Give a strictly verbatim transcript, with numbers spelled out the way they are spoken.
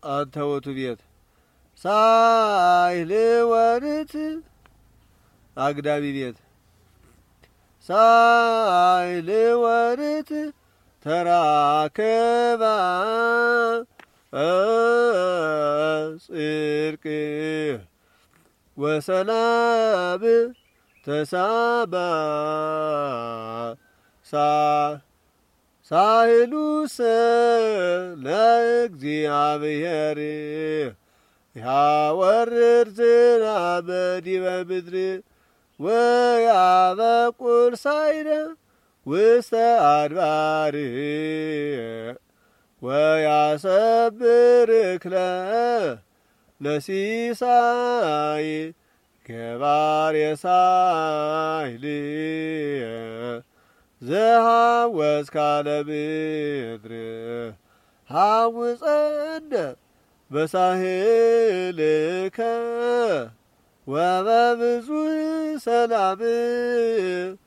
አንተ ውእቱ ቤት ሳይል ወርት አግዳሚ ቤት ሳይል ወርት ተራከባ ጽድቅ ወሰላም ተሳባ ሳይሉሰ ለእግዚአብሔር ያወርድ ዝናበ ዲበ ምድር ወያበቁል ሳይለ ውስተ አድባር ወያሰብር እክለ ለሲሳይ ገባር የሳይል ዘሃወዝ ካለ ምድር ሃውፀነ በሳህልከ ወበብዙ ሰላም